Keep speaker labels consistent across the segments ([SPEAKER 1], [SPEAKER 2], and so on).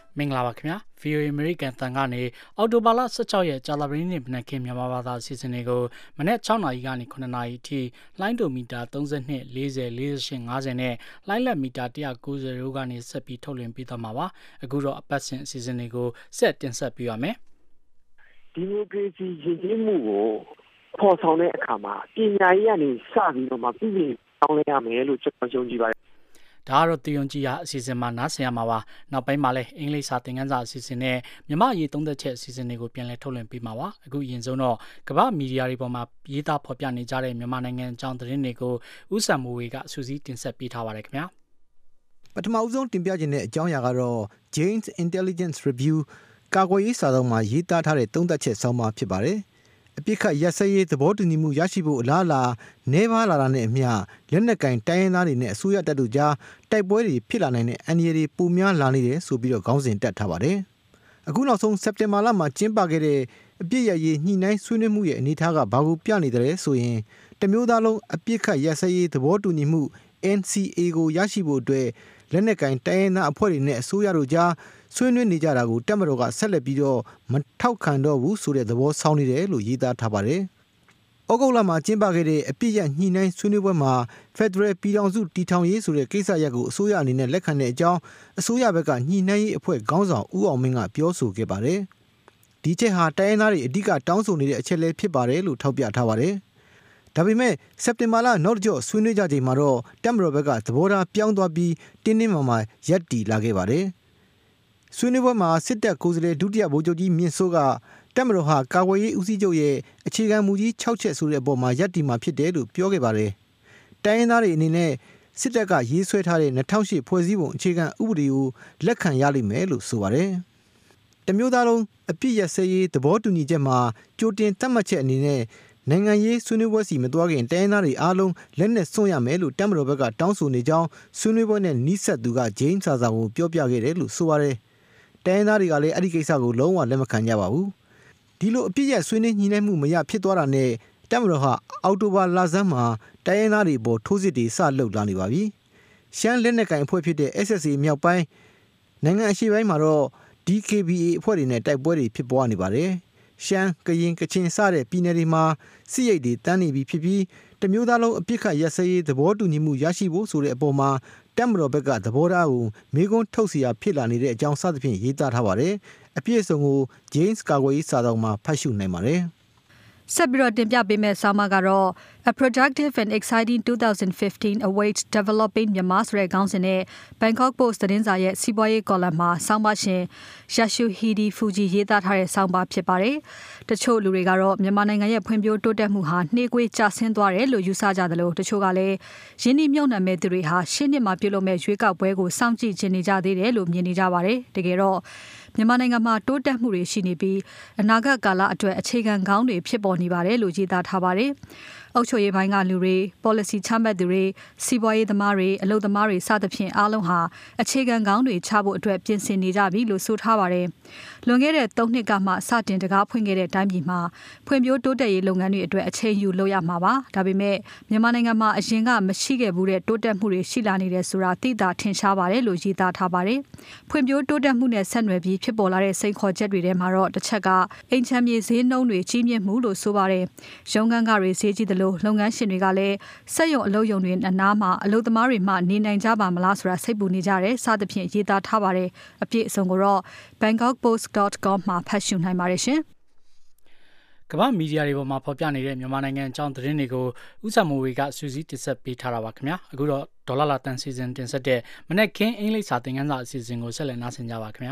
[SPEAKER 1] မင်္ဂလာပါခင်ဗျာ VOA American တန်ကနေအော်တိုဘာလ16ရက်ကြာသပတေးနေ့မနက်ခင်းမြန်မာဘာသာအစီအစဉ်တွေကိုမနက်6နာရီကနေ9နာရီအထိလိုင်းဒိုမီတာ32 40 48 50နဲ့လိုင်းလက်မီတာ190ကနေဆက်ပြီးထုတ်လွှင့်ပေးသွားမှာပါအခုတော့အပတ်စဉ်အစီအစဉ်တွေကိုဆက်တင်ဆက်ပေးရမယ်
[SPEAKER 2] ဒီမိုကရေစီရည်ကြီးမှုကိုပေါ်ဆောင်တဲ့အခါမှာပညာရေးကနေစပြီးတော့မှပြည်ပြင်အောင်လဲရမယ်လို့ကျွန်တော်ယုံကြည်ပါတယ်
[SPEAKER 1] ဒါကတော့တယုံကြည်ရာအစီအစဉ်မှာနားဆင်ရမှာပါနောက်ပိုင်းမှာလည်းအင်္ဂလိပ်စာသင်ခန်းစာအစီအစဉ်နဲ့မြန်မာရေးသုံးသက်ချက်အစီအစဉ်တွေကိုပြန်လည်ထုတ်လွှင့်ပေးမှာပါအခုရင်ဆုံးတော့ကမ္ဘာမီဒီယာတွေပေါ်မှာရေးသားဖော်ပြနေကြတဲ့မြန်မာနိုင်ငံအကြောင်းသတင်းတွေကိုဦးစံမိုးဝေကစူးစီးတင်ဆက်ပေးထားပါတယ်ခင်ဗျာ
[SPEAKER 3] ပထမဦးဆုံးတင်ပြခြင်းတဲ့အကြောင်းအရာကတော့ Jane's Intelligence Review ကာကွယ်ရေးစာအုပ်မှာရေးသားထားတဲ့သုံးသက်ချက်ဆောင်းပါးဖြစ်ပါတယ်အပြစ်ခတ်ရက်စက်ရေးသဘောတူညီမှုရရှိဖို့အလားအလာနေပါလာတာနဲ့အမျှလက်နက်ကင်တိုင်းရင်းသားတွေနဲ့အစိုးရတပ်တို့ကြားတိုက်ပွဲတွေဖြစ်လာနိုင်တဲ့အန္တရာယ်တွေပိုများလာနေတယ်ဆိုပြီးတော့ခေါင်းစဉ်တက်ထားပါတယ်။အခုနောက်ဆုံးစက်တင်ဘာလမှာကျင်းပခဲ့တဲ့အပြစ်ရရေးညှိနှိုင်းဆွေးနွေးမှုရဲ့အနေအထားကဘာကိုပြနေတယ်ဆိုရင်တမျိုးသားလုံးအပြစ်ခတ်ရက်စက်ရေးသဘောတူညီမှု NCA ကိုရရှိဖို့အတွက်လက်နက်ကင်တိုင်းရင်းသားအဖွဲ့တွေနဲ့အစိုးရတို့ကြားဆွေးနွေးနေကြတာကိုတပ်မတော်ကဆက်လက်ပြီးတော့မထောက်ခံတော့ဘူးဆိုတဲ့သဘောဆောင်နေတယ်လို့ရေးသားထားပါတယ်။ဩဂုတ်လမှာကျင်းပခဲ့တဲ့အပြစ်ရညှိနှိုင်းဆွေးနွေးပွဲမှာ Federal ပြည်ထောင်စုတည်ထောင်ရေးဆိုတဲ့ကိစ္စရပ်ကိုအစိုးရအနေနဲ့လက်ခံတဲ့အကြောင်းအစိုးရဘက်ကညှိနှိုင်းရေးအဖွဲ့ခေါင်းဆောင်ဦးအောင်မင်းကပြောဆိုခဲ့ပါတယ်။ဒီချက်ဟာတိုင်းရင်းသားတွေအဓိကတောင်းဆိုနေတဲ့အချက်လည်းဖြစ်ပါတယ်လို့ထောက်ပြထားပါတယ်။ဒါပေမဲ့စက်တင်ဘာလနောက်ကျော့ဆွေးနွေးကြချိန်မှာတော့တပ်မတော်ဘက်ကသဘောထားပြောင်းသွားပြီးတင်းတင်းမာမာရပ်တည်လာခဲ့ပါတယ်။ဆွေးနွေးပွဲမှာစစ်တပ်ကိုယ်စားလှယ်ဒုတိယဗိုလ်ချုပ်ကြီးမြင့်စိုးကတပ်မတော်ဟာကာကွယ်ရေးဦးစီးချုပ်ရဲ့အခြေခံမူကြီး6ချက်ဆိုတဲ့အပေါ်မှာရပ်တည်မှာဖြစ်တယ်လို့ပြောခဲ့ပါတယ်။တိုင်းရင်းသားတွေအနေနဲ့စစ်တပ်ကရေးဆွဲထားတဲ့2008ဖွဲ့စည်းပုံအခြေခံဥပဒေကိုလက်ခံရလိမ့်မယ်လို့ဆိုပါတယ်။တမျိုးသားလုံးအပြစ်ရစရေးသဘောတူညီချက်မှာကြိုတင်သတ်မှတ်ချက်အနေနဲ့နိုင်ငံရေးဆွေးနွေးပွဲစီမသွားခင်တိုင်းရင်းသားတွေအားလုံးလက်နက်စွန့်ရမယ်လို့တပ်မတော်ဘက်ကတောင်းဆိုနေကြောင်းဆွေးနွေးပွဲနဲ့နှိစက်သူကဂျိမ်းစာစာကိုပြောပြခဲ့တယ်လို့ဆိုပါတယ်။တိုင်းရင်းသားတွေကလည်းအဲ့ဒီကိစ္စကိုလုံးဝလက်မခံကြပါဘူး။ဒီလိုအပြစ်ရဆွေးနွေးညှိနှိုင်းမှုမရဖြစ်သွားတာနဲ့တပ်မတော်ဟာအောက်တိုဘာလဆန်းမှာတိုင်းရင်းသားတွေပေါ်ထိုးစစ်တွေစလုပ်လာနေပါပြီ။ရှမ်းလက်နက်ကိုင်အဖွဲ့ဖြစ်တဲ့ SSA မြောက်ပိုင်းနိုင်ငံအရှေ့ပိုင်းမှာတော့ DKBA အဖွဲ့တွေနဲ့တိုက်ပွဲတွေဖြစ်ပွားနေပါတယ်။ရှမ်းကရင်ကချင်စတဲ့ပြည်နယ်တွေမှာစစ်ရိတ်တွေတန်းနေပြီဖြစ်ပြီးတမျိုးသားလုံးအပြစ်ခတ်ရက်စဲရေးသဘောတူညီမှုရရှိဖို့ဆိုတဲ့အပေါ်မှာတပ်မတော်ဘက်ကသဘောထားကိုမေးခွန်းထုတ်เสียဖြစ်လာနေတဲ့အကြောင်းစသဖြင့်ရေးသားထားပါတယ်။အပြည့်အစုံကို James ကာကွယ်ရေးစာတောင်မှာဖတ်ရှုနိုင်ပါတယ်။
[SPEAKER 4] ဆက်ပြီးတော့တင်ပြပေးမယ့်ဆောင်းပါးကတော့ A Productive and Exciting 2015 Awaits Developing Myanmar ဆိုတဲ့ခေါင်းစဉ်နဲ့ Bangkok Post သတင်းစာရဲ့စီးပွားရေးကော်လမ်မှာဆောင်းပါးရှင် Yasuhide Fuji ရေးသားထားတဲ့ဆောင်းပါးဖြစ်ပါတယ်။တချို့လူတွေကတော့မြန်မာနိုင်ငံရဲ့ဖွံ့ဖြိုးတိုးတက်မှုဟာနှေးကွေးကျဆင်းသွားတယ်လို့ယူဆကြတယ်လို့တချို့ကလည်းရင်းနှီးမြှုပ်နှံမဲ့သူတွေဟာရှင်းနှစ်မှာပြုလုပ်မဲ့ရွေးကောက်ပွဲကိုစောင့်ကြည့်နေကြသေးတယ်လို့မြင်နေကြပါတယ်။တကယ်တော့မြန်မာနိုင်ငံမှာတိုးတက်မှုတွေရှိနေပြီးအနာဂတ်ကာလအတွက်အခြေခံကောင်းတွေဖြစ်ပေါ်နေပါတယ်လို့ရေးသားထားပါတယ်။အုပ်ချုပ်ရေးပိုင်းကလူတွေ policy ချမှတ်သူတွေစီးပွားရေးသမားတွေအလုပ်သမားတွေစသဖြင့်အားလုံးဟာအခြေခံကောင်းတွေချဖို့အတွက်ပြင်ဆင်နေကြပြီလို့ဆိုထားပါတယ်။လွန်ခဲ့တဲ့3နှစ်ကမှစတင်တကားဖွင့်ခဲ့တဲ့တိုင်းပြည်မှာဖွံ့ဖြိုးတိုးတက်ရေးလုပ်ငန်းတွေအတွက်အချိန်ယူလုပ်ရမှာပါ။ဒါပေမဲ့မြန်မာနိုင်ငံမှာအရင်ကမရှိခဲ့ဘူးတဲ့တိုးတက်မှုတွေရှိလာနေတယ်ဆိုတာသိသာထင်ရှားပါတယ်လို့ရေးသားထားပါတယ်။ဖွံ့ဖြိုးတိုးတက်မှုနဲ့ဆက်နွယ်ပြီးဖြစ်ပေါ်လာတဲ့စိန်ခေါ်ချက်တွေထဲမှာတော့တစ်ချက်ကအိမ်ချမ်းမြေဈေးနှုန်းတွေကြီးမြင့်မှုလို့ဆိုပါတယ်။ရုံးခန်းကတွေဈေးကြီးလို့လုပ်ငန်းရှင်တွေကလည်းစက်ရုံအလုပ်ရုံတွေအနားမှာအလုပ်သမားတွေမှနေနိုင်ကြပါမလားဆိုတာစိတ်ပူနေကြတယ်စသဖြင့်ရေးသားထားပါတယ်အပြည့်အစုံကိုတော့ bangkokpost.com မှာဖတ်ရှုနိုင်ပါတယ်ရှင်
[SPEAKER 1] ကမ္ဘာမီဒီယာတွေပေါ်မှာဖော်ပြနေတဲ့မြန်မာနိုင်ငံအကြောင်းသတင်းတွေကိုဦးစံမိုးဝေကစူးစီးတင်ဆက်ပေးထားတာပါခင်ဗျာအခုတော့ဒေါ်လာတန်စီဇန်တင်ဆက်တဲ့မနက်ခင်းအင်္ဂလိပ်စာသင်ခန်းစာအစီအစဉ်ကိုဆက်လက်နားဆင်ကြပါခင်ဗျာ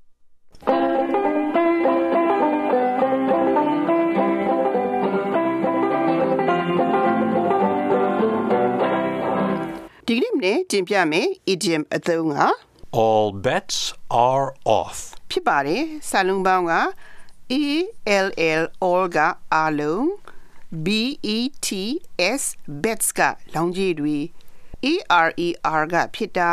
[SPEAKER 5] ဒီနေ့နဲ့တင်ပြမယ် idiom အသုံးက
[SPEAKER 6] All bets are off
[SPEAKER 5] ဖြစ်ပါတယ်စာလုံးပေါင်းက all ကအားလုံး bets bets ကလောင်းကြီးတွေ er ကဖြစ်တာ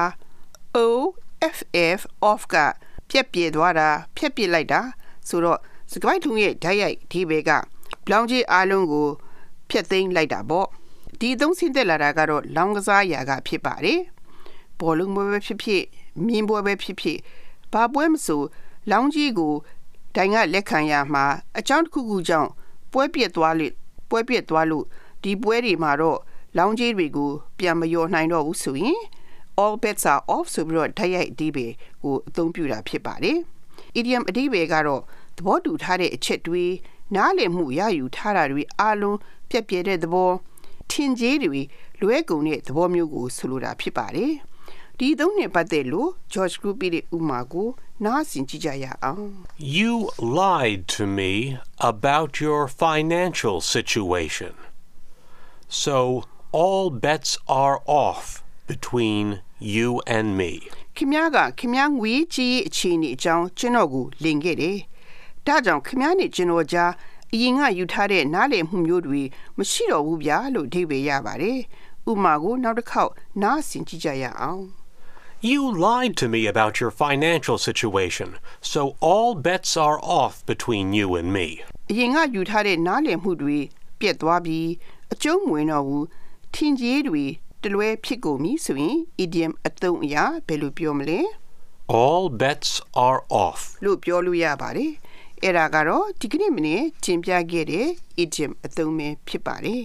[SPEAKER 5] off ကပြက်ပြဲသွားတာဖြက်ပစ်လိုက်တာဆိုတော့စကားထုံးရဲ့ဓာတ်ရိုက်ဒီဘဲကလောင်းကြီးအားလုံးကိုဖြက်သိမ်းလိုက်တာပေါ့ဒီသုံးဆင်းသက်လာတာကတော့လောင်းကစားရာကဖြစ်ပါတယ်ဘောလုံးပွဲပဲဖြစ်ဖြစ်မြင်းပွဲပဲဖြစ်ဖြစ်ဘာပွဲမဆိုလောင်းကြီးကိုတိုင်ကလက်ခံရမှာအကြောင်းတစ်ခုခုကြောင့်ပွဲပြက်သွားလို့ဒီပွဲတွေမှာတော့လောင်းကြီးတွေကိုပြန်မယောနိုင်တော့ဘူးဆိုရင် all bets are off ဆိုပြီးတော့ဓာတ်ရိုက်အဓိပ္ပာယ်ကိုအသုံးပြုတာဖြစ်ပါတယ်။ idiom အဓိပ္ပာယ်ကတော့သဘောတူထားတဲ့အချက်တွေနားလည်မှုရယူထားတာတွေအလုံးပြက်ပြဲတဲ့သဘောထင်ကြေးတွေလွဲကုန်တဲ့သဘောမျိုးကိုဆိုလိုတာဖြစ်ပါတယ်။ဒီသုံးနဲ့ပတ်သက်လို့ George Group ရဲ့ဥမာကိုနားဆင်ကြည့်ကြရအောင်
[SPEAKER 6] You lied to me about your financial situation. So all bets are off between you and me.
[SPEAKER 5] ခင်ဗျားငွေကြီးအခြေအနေအကြောင်းကျွန်တော်ကိုလင်ခဲ့တယ်။ဒါကြောင့်ခင်ဗျားနဲ့ကျွန်တော်ကြားအရင်ကယူထားတဲ့နားလည်မှုမျိုးတွေမရှိတော့ဘူးဗျာလို့အဓိပ္ပာယ်ရပါတယ်။ဥမာကိုနောက်တစ်ခေါက်နားဆင်ကြည့်ကြရအောင်
[SPEAKER 6] You lied to me about your financial situation. So all bets are off between you and me.
[SPEAKER 5] အရင်ကယူထားတဲ့နားလည်မှုတွေပြက်သွားပြီးအကျုံးမဝင်တော့ဘူးထင်ကြေးတွေတလွဲဖြစ်ကုန်ပြီဆိုရင် idiom အသုံးအရာဘယ်လိုပြောမလဲ
[SPEAKER 6] All bets are off.
[SPEAKER 5] လို့ပြောလို့ရပါတယ်အဲ့ဒါကတော့ဒီကနေ့မနေ့ကျင်းပြခဲ့တဲ့ idiom အသုံးပဲဖြစ်ပါတယ်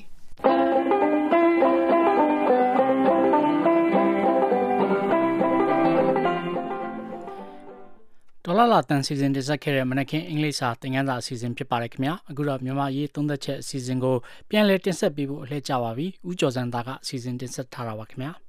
[SPEAKER 1] ဒေါ်လာတန်စီစဉ်တင်ဆက်ခဲ့တဲ့မနက်ခင်းအင်္ဂလိပ်စာသင်ခန်းစာအစီအစဉ်ဖြစ်ပါတယ်ခင်ဗျာအခုတော့မြန်မာရေးသုံးသက်ချက်အစီအစဉ်ကိုပြန်လည်တင်ဆက်ပေးဖို့အလှည့်ကြပါပြီဦးကျော်စံသားကအစီအစဉ်တင်ဆက်ထားတာပါခင်ဗျာ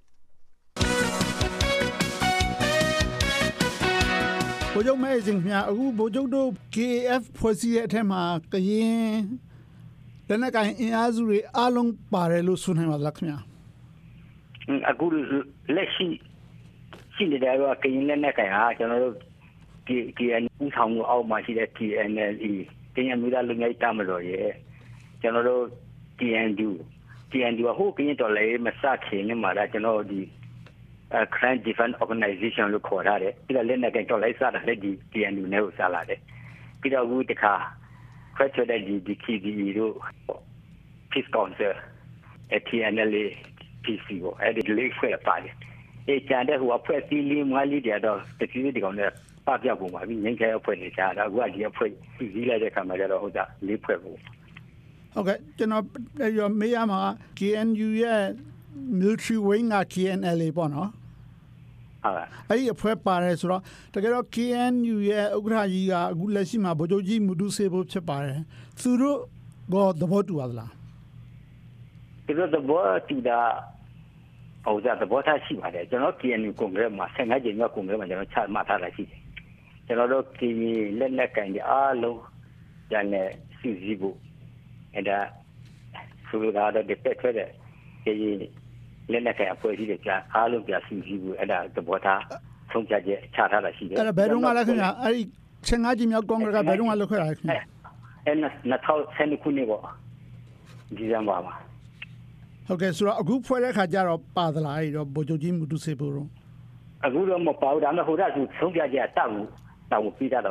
[SPEAKER 7] ဗိုလ်ချုပ်မဲအစဉ်ခင်ဗျာအခုဗိုလ်ချုပ်တို့ KAF ဖွဲ့စည်းတဲ့အထက်မှာကရင်လက်နက်ကိုင်အင်အားစုတွေအားလုံးပါတယ်လို့ဆိုနိုင်ပါလားခင်ဗျာ
[SPEAKER 2] အခုလက်ရှိနေတဲ့ကရင်လက်နက်ကိုင်ဟာကျွန်တော်တို့KN ဦးဆောင်မှုအောက်မှာရှိတဲ့ TNLA တင်မျိုးသားလူမျိုးတာမတော်ရဲ့ကျွန်တော်တို့ TNDU ကဟိုကရင်တော်လေးမစခင်နေမှာလားကျွန်တော်ဒီCrime Defense Organization လို့ခေါ်ထားတယ်ပြီးတော့လက်နက်ကိုင်တော်လေးစတာလည်းဒီ TNDU နဲ့ကိုစလာတယ်ပြီးတော့အခုတခါခွဲထွက်တဲ့ဒီ KBE တို့ Peace Council TNLA PC ကိုအဲ့ဒီလေးဖွဲ့ပါတယ်အဲ့ကျန်တဲ့ဟိုအဖွဲ့တီးလေးမွားလေးတွေတော့တတိယဒီကောင်နဲ့ပပြပုံပါပြီးငင်းခဲအဖွဲ့နေကြတာအခုကဒီအဖွဲ့ကြီးလိုက်တဲ့ခါမှာကျတော့ဟုတ်တာလေးဖွဲ့ဖို့
[SPEAKER 7] ဟုတ်ကဲ့ကျွန်တော်မေးရမှာ KNU ရဲ့ military wing က KNLA ပေါ့နော်အဲ့ဒီအဖွဲ့ပါတယ်ဆိုတော့တကယ်တော့ KNU ရဲ့ဥက္ကဋ္ဌကြီးကအခုလက်ရှိမှာဗိုလ်ချုပ်ကြီးမူတူစေဖို့ဖြစ်ပါတယ်သူတို့ကသဘောတူပါသလား
[SPEAKER 2] သူတို့သဘောတူတာဟုတ်ကြသဘောထားရှိပါတယ်ကျွန်တော် KNU ကွန်ဂရက်မှာ15ကြိမ်မြောက်ကွန်ဂရက်မှာကျွန်တော်ချမှတ်ထားတာရှိတယ်ကျွန်တော်တို့ဒီလက်နက်ကင်ကြအားလုံးကျန်တဲ့စီစီဖို့အဲ့ဒါဆိုလိုတာတဲ့တက်ထွက်တဲ့ဒီလက်နက်ကင်အဖွဲ့အစည်းတွေကျအားလုံးပြစီစီဖို့အဲ့ဒါသဘောထားဆုံးဖြတ်ချက်ချထားတာရှိတယ်
[SPEAKER 7] အဲ့ဒါဘယ်တော့မှလဲခင်ဗျာအဲ့ဒီ15ကြိမ်မြောက်ကွန်ဂရက်ကဘယ်တော့မှလုပ်ခဲ့တာလဲခင်ဗျာ
[SPEAKER 2] အဲ့2010ခုနှစ်ပေါ့ဒီဇင်ဘာမှာ
[SPEAKER 7] ဟုတ်ကဲ့ဆိုတော့အခုဖွဲ့တဲ့ခါကျတော့ပါသလားအဲ့တော့ဗိုလ်ချုပ်ကြီးမူတူစေဖို့တော့
[SPEAKER 2] အခုတော့မပါဘူးဒါမှဟိုဒါသူဆုံးဖြတ်ချက်တောက်ပြီးတော့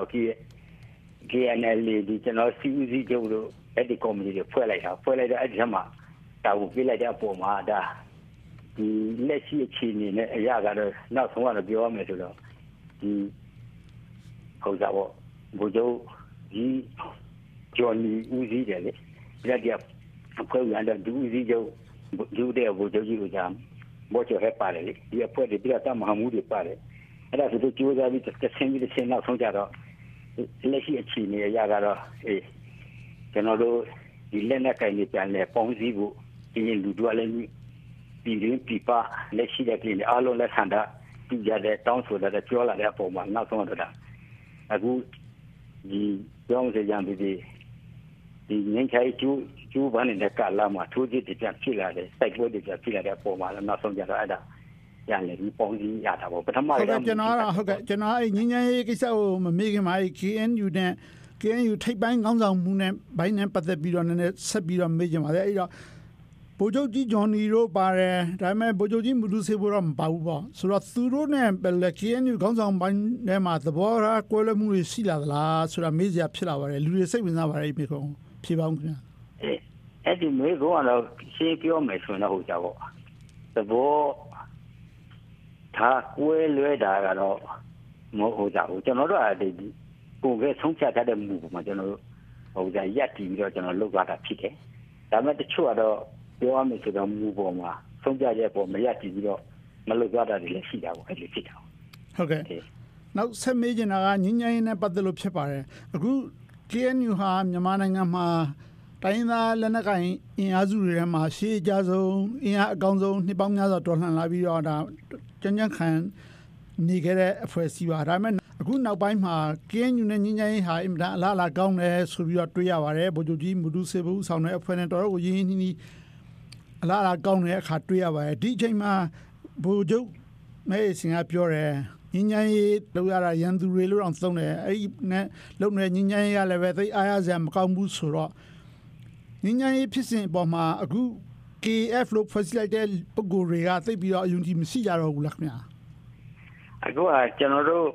[SPEAKER 2] KNL ဒီကျွန်တော် CUC ကျုပ်တို့အဲ့ဒီကော်မတီတွေဖွဲ့လိုက်တော့အဲ့ဒီမှာတောက်ပြီးလိုက်တဲ့အပေါ်မှာဒါဒီလက်ရှိအခြေအနေနဲ့အရာကတော့နောက်ဆုံးကတော့ပြောရမယ်ဆိုတော့ဒီဟုတ်တာပေါ့ဘိုးချုပ်ကြီးဂျွန်နီဦးစီးတယ်လေဒီကအဖွဲ့ရတဲ့ဒူဦးစီးချုပ်ဂျူတဲ့ဘိုးချုပ်ကြီးကိုကြာဘောချဟက်ပါတယ်လေဒီအဖွဲ့တွေပြတာမဟာမှုတွေပါတယ်အဲ့ဒါဆိုသူကြိုးစားပြီးတစ်ဆင့်နောက်ဆုံးကြတော့လက်ရှိအခြေအနေအရာကတော့ကျွန်တော်တို့ဒီလက်နက်ကင်တွေပြန်လဲပေါင်းစည်းဖို့ဒီလူတို့လည်းပြည်ရင်းပြပလက်ရှိတဲ့ပြည်အားလုံးလက်ခံတာပြရတဲ့တောင်းဆိုတဲ့ပြောလာတဲ့အပေါ်မှာနောက်ဆုံးတော့အခုဒီကြောင်းစကြံပြီးဒီငင်းချိုင်ကျူးပန်းနေတဲ့ကာလမှာထိုးကြည့်တဲ့ဖြစ်လာတဲ့စိုက်ပွဲတွေဖြစ်လာတဲ့အပေါ်မှာနောက်ဆုံးကြတော့အဲ့ဒါရလေဒီပေါင်းစည်းရတာပေါ့ပထမ
[SPEAKER 7] ကကျွန်တော်အဲ့ငင်းချိုင်ကိစ္စကိုမမေ့ခင်မှာ KNU နဲ့ KNU ထိပ်ပိုင်းခေါင်းဆောင်မှုနဲ့ဘိုင်းနဲ့ပတ်သက်ပြီးတော့နည်းနည်းဆက်ပြီးတော့မေးကြပါလေအဲ့တော့ဗိုလ်ချုပ်ကြီးဂျွန်နီတို့ပါတယ်ဒါပေမဲ့ဗိုလ်ချုပ်ကြီးမူတူစေဖို့တော့မပါဘူးပေါ့ဆိုတော့သူတို့နဲ့ KNU ခေါင်းဆောင်ပိုင်းထဲမှာသဘောထားကွဲလွဲမှုတွေရှိလာသလားဆိုတာမေးစရာဖြစ်လာပါတယ်လူတွေစိတ်ဝင်စားပါတယ်ဒီမေးခွန်းဖြေပါဦးခင်ဗျာ
[SPEAKER 2] အဲ့ဒီမေးခွန်းကတော့ရှင်းပြောမယ်ဆိုတော့ဟုတ်ကြပေါ့သဘောထားကွဲလွဲတာကတော့မဟုတ်ဘူးကျွန်တော်တို့ကဒီကိုယ်ကဆုံးဖြတ်တဲ့မူပေါ်မှာကျွန်တော်တို့ရက်တည်ပြီးတော့ကျွန်တော်လုပ်သွားတာဖြစ်တယ်ဒါပေမဲ့တချို့ကတော့ပြောရမယ်ဆိုတော့မူပေါ်မှာဆုံးဖြတ်ရဲ့ပေါ်မရက်တည်ပြီးတော့မလုပ်သွားတာတွေလည်းရှိတာပေါ့အဲ့လိုဖြစ်တာ
[SPEAKER 7] ဟုတ်ကဲ့နောက်ဆက်မေးချင်တာကငြိမ်းချမ်းရေးနဲ့ပတ်သက်လို့ဖြစ်ပါတယ်အခု KNU ဟာမြန်မာနိုင်ငံမှာတိုင်းသားလက်နက်ကိုင်အင်အားစုတွေထဲမှာရှေးအကြဆုံးအင်အားအကောင်းဆုံးနှစ်ပေါင်းများစွာတော်လှန်လာပြီးတော့ဒါကြံ့ကြံ့ခံနေခဲ့တဲ့အဖွဲ့အစည်းပါဒါပေမဲ့အခုနောက်ပိုင်းမှာ KNU နဲ့ငြိမ်းချမ်းရေးဟာအင်မတန်အလားအလာကောင်းတယ်ဆိုပြီးတော့တွေ့ရပါတယ်ဗိုလ်ချုပ်ကြီးမူတူစေဘူးဆောင်တဲ့အဖွဲ့နဲ့တော်တော်ကိုရင်းရင်းနှီးနှီးအလားအလာကောင်းတဲ့အခါတွေ့ရပါတယ်ဒီအချိန်မှာဗိုလ်ချုပ်မဲစင်ကပြောတယ်ငြိမ်းချမ်းရေးလောက်ရတာရန်သူတွေလို့တော့သုံးတယ်အဲ့ဒီနဲ့လုံနေငြိမ်းချမ်းရေးကလည်းပဲသိအားရစရာမကောင်းဘူးဆိုတော့ငြိမ်းချမ်းရေးဖြစ်စဉ်အပေါ်မှာအခု KF လို့ဖွဲ့စည်းလိုက်တဲ့ပုဂ္ဂိုလ်တွေကသိပြီးတော့အယုံကြည်မရှိကြတော့ဘူးလားခင်ဗျာ
[SPEAKER 2] အခုကကျွန်တော်တို့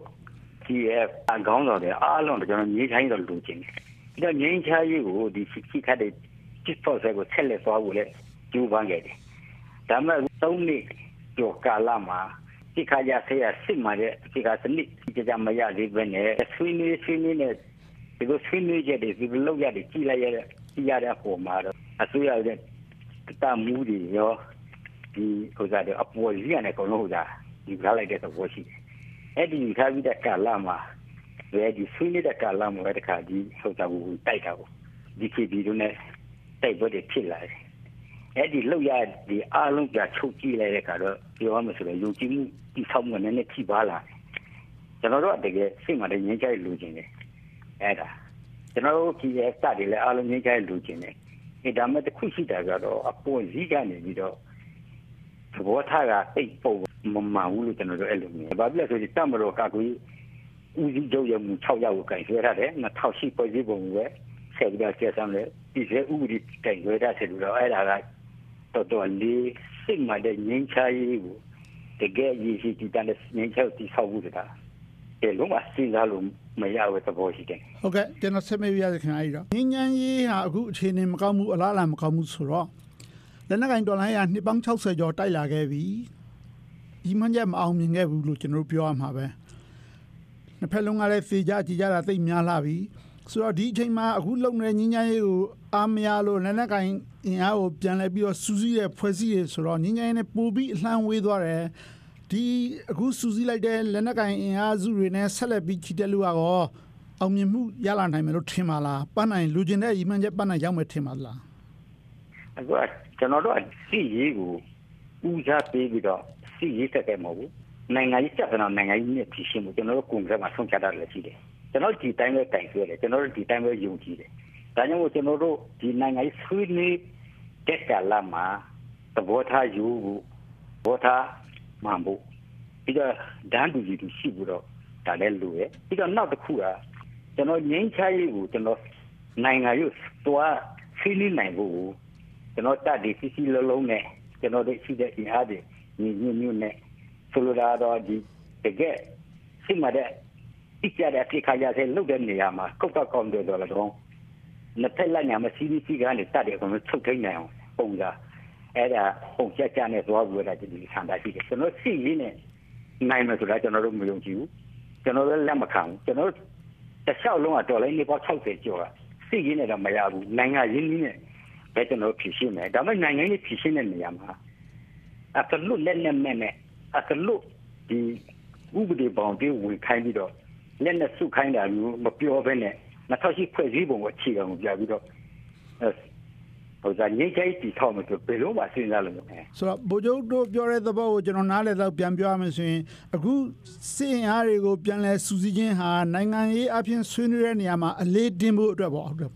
[SPEAKER 2] KF အကောင်းတော်တယ်အားလုံးကျွန်တော်ငြိမ်းချမ်းရေးတော့လူချင်းတယ်ဒါငြိမ်းချမ်းရေးကိုဒီစိတ်ခတ်တဲ့စစ်ဖော်ဆက်ကိုဆက်လက်သွားဖို့လေကျူးပန်းခဲ့တယ်ဒါမှ3နှစ်ကျော်ကာလမှာဒီခါရဆေးရစစ်မှတဲ့ဒီကစနစ်ကြမရသေးပဲနဲ့ဆွေးနွေးနဲ့ဒီလိုဆွေးနွေးကြတယ်ဒီလိုရတဲ့ကြည်လိုက်ရတဲ့ပုံမှာတော့အစိုးရရဲ့တာမူတွေရောဒီအပေါ်ကြီးနဲ့ကောလုံးဒီခါလိုက်တဲ့သဘောရှိတယ်အဲ့ဒီခါပြီးတဲ့ကာလမှာဒီဆွေးနွေးတဲ့ကာလမှာတခါဒီကိုတိုက်တာကိုဒီKBတို့နဲ့တိုက်ပွဲတွေဖြစ်လာတယ်အဲ့ဒီလောက်ရဒီအားလုံးကြချုပ်ကြည့်လိုက်တဲ့အခါတော့ပြောရမယ်ဆိုတော့ယုံကြည်မှုတိဆောက်မှုနဲ့ထိပါလာတယ်ကျွန်တော်တို့တကယ်စိတ်မှလည်းငြိမ်းချမ်းလူချင်းတယ်အဲ့ဒါကျွန်တော်တို့ကြီးရဲ့စတယ်လည်းအားလုံးငြိမ်းချမ်းလူချင်းတယ်အဲ့ဒါမှတခုရှိတာကတော့အပေါ်ကြီးကနေပြီးတော့သဘောထားကတိတ်ပုံမမှန်ဘူးလို့ကျွန်တော်တို့အဲ့လိုမြင်ဘာဖြစ်လဲဆိုတော့တမတော်ကကိုဦးစီးချုပ်ရမှု6ရောက်ကိုကင်ဆွဲထားတယ်2008ဖွဲ့စည်းပုံပဲဆက်ပြီးတော့ဆက်ဆောင်တယ်ဒီစေဥပဒေကင်ဆွဲထားတယ်လို့အဲ့ဒါကတော်လေးစိတ်မှတဲ့ငြိမ်းချမ်းရေးကိုတကယ်ရည်ရှိတည်တဲ့ငြိမ်းချမ်းတိဆောက်ဖို့ဆိုတာလုံးဝစဉ်းစားလို့မရဘူးသဘောရှိတယ်
[SPEAKER 7] ဟုတ်ကဲ့ကျွန်တော်ဆက်မေးပြရခင်အားကြီးတော့ငြိမ်းချမ်းရေးဟာအခုအခြေအနေမကောင်းဘူးအလားအလာမကောင်းဘူးဆိုတော့လက်နက်ကိုင်တော်လှန်ရေးကနှစ်ပေါင်း60ကျော်တိုက်လာခဲ့ပြီဒီမှန်ချက်မအောင်မြင်ခဲ့ဘူးလို့ကျွန်တော်ပြောရမှာပဲနှစ်ဖက်လုံးကလည်းဖေကြကြည်ကြတာသိများလာပြီဆိုတော့ဒီအချိန်မှာအခုလုံနေငြိမ်းချမ်းရေးကိုအားမရလို့လက်နက်ကိုင်အင်အားကိုပြန်လဲပြီးတော့စူးစီးတဲ့ဖွဲ့စည်းရဆိုတော့ငြိမ်းချမ်းရေးနဲ့ပိုပြီးအလှမ်းဝေးသွားတယ်ဒီအခုစူးစီးလိုက်တဲ့လက်နက်ကိုင်အင်အားစုတွေနဲ့ဆက်လက်ပြီးချီတက်လို့ရောအောင်မြင်မှုရလာနိုင်မယ်လို့ထင်ပါလားပန်းနိုင်လူကျင်တဲ့ရည်မှန်းချက်ပန်းနိုင်ရောက်မယ်ထင်ပါလား
[SPEAKER 2] အခုကျွန်တော်တို့စီရေးကိုဦးစားပေးပြီးတော့စီရေးတက်ခဲ့မဟုတ်ဘူးနိုင်ငံရေးစက်ကတော့နိုင်ငံရေးနဲ့ဖြစ်ရှင်းမှုကျွန်တော်တို့ကွန်ဂရက်မှာဆုံးဖြတ်တာလည်းရှိတယ်ကျွန်တော်ဒီတိုင်းပဲတိုင်ဆွဲတယ်ကျွန်တော်တို့ဒီတိုင်းပဲယုံကြည်တယ်ဒါကြောင့်ကျွန်တော်တို့ဒီနိုင်ငံရေးဆွေးနွေးတဲ့ကာလမှာသဘောထားယူဘောထားမှန်ဖို့ပြီးတော့ဒန်းတူကြီးတူရှိဖို့တော့ဒါလည်းလိုရဲ့ပြီးတော့နောက်တစ်ခုကကျွန်တော်ငြိမ်းချမ်းရေးကိုကျွန်တော်နိုင်ငံရေးသွားဆွေးနွေးနိုင်ဖို့ကျွန်တော်တတ်ဒီစီလုံးနဲ့ကျွန်တော်တို့ရှိတဲ့အင်အားတွေညီမျိုးနဲ့ဆိုလိုတာတော့ဒီတကယ်စိတ်မှတဲ့အစ်ကြတဲ့အဖြစ်ခါရတဲ့လုပ်တဲ့နေရာမှာကောက်ကောက်တယ်ဆိုတော့နှစ်ဖက်လိုက်ညာမစီးစီးကနေတတ်တယ်ကျွန်တော်ချုပ်ထိန်နိုင်အောင်ပုံစံအဲ့ဒါပုံချက်ချနဲ့သွားပြီးတော့ဒီဆန္ဒရှိတယ်ကျွန်တော်စီရင်းနဲ့နိုင်မယ်ဆိုတာကျွန်တော်တို့မယုံကြည်ဘူးကျွန်တော်လည်းလက်မခံဘူးကျွန်တော်တစ်လျှောက်လုံးကဒေါ်လာနေပေါင်း60ကျော်စီရင်းနဲ့တော့မရဘူးနိုင်ငံရင်းနှီးနဲ့ပဲကျွန်တော်ဖြစ်ရှင်းမယ်ဒါပေမဲ့နိုင်ငံရေးဖြစ်ရှင်းတဲ့နေရာမှာအကလုလက်နဲ့နဲ့အကလုဒီဥပဒေပေါင်းတွေဝင်ခိုင်းပြီးတော့လက်နဲ့စုခိုင်းတာမျိုးမပြောဘဲနဲ့2008ဖွဲ့စည်းပုံကိုအခြေခံကိုပြပြီးတော့ငြိမ်းချမ်းရေးတည်ထောင်မယ်ဆိုဘယ်လိုမှစဉ်းစားလို့မရဘူး
[SPEAKER 7] ဆိုတော့ဗိုလ်ချုပ်တို့ပြောတဲ့သဘောကိုကျွန်တော်နားလည်တော့ပြန်ပြောရမယ်ဆိုရင်အခုစစ်အင်အားတွေကိုပြန်လဲစူးစီးခြင်းဟာနိုင်ငံရေးအပြင်ဆွေးနွေးတဲ့နေရာမှာအလေးတင်ဖို့အတွက်ပေါ့ဟုတ်တယ်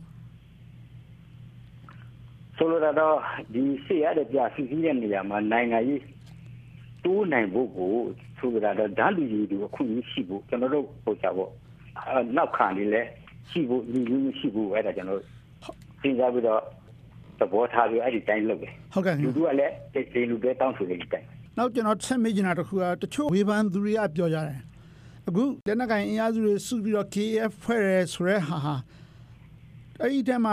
[SPEAKER 2] ဆိုလိုတော့ဒီစစ်ရတဲ့ပြစူးစီးတဲ့နေရာမှာနိုင်ငံရေးတိုးနိုင်ဖို့ကိုဆိုလိုတော့ဓာတ်လူကြီးတွေအခုရှိဖို့ကျွန်တော်တို့ဟိုချပေါ့နောက်ခံလေးလဲရှိဖို့ညီရှိဖို့အဲ့ဒါကျွန်တော်စဉ်းစားပြီးတော့သဘောထားပြီးအဲ့ဒီတိုင်းလုပ်တယ်
[SPEAKER 7] ဟုတ်ကဲ့
[SPEAKER 2] လူတို့ကလည်းဒီလူတွေတောင်းဆိုနေတယ်
[SPEAKER 7] နောက်ကျွန်တော်ဆက်မေးချင်တာတစ်ခုကတချို့ဝေဖန်သူတွေကပြောကြတယ်အခုလက်နက်ကိုင်အင်အားစုတွေစုပြီးတော့ KF ဖွဲ့ရဲဆိုရဲဟာအဲ့ဒီတည်းမှာ